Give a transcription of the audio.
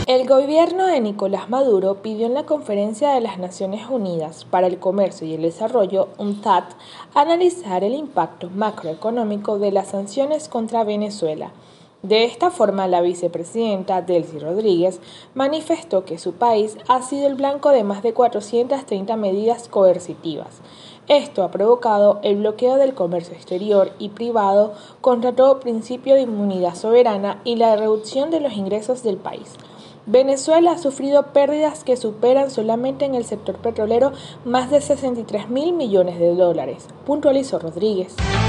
El gobierno de Nicolás Maduro pidió en la Conferencia de las Naciones Unidas para el Comercio y el Desarrollo, UNCTAD, analizar el impacto macroeconómico de las sanciones contra Venezuela. De esta forma, la vicepresidenta Delcy Rodríguez manifestó que su país ha sido el blanco de más de 430 medidas coercitivas. Esto ha provocado el bloqueo del comercio exterior y privado contra todo principio de inmunidad soberana y la reducción de los ingresos del país. Venezuela ha sufrido pérdidas que superan solamente en el sector petrolero más de 63.000 millones de dólares, puntualizó Rodríguez.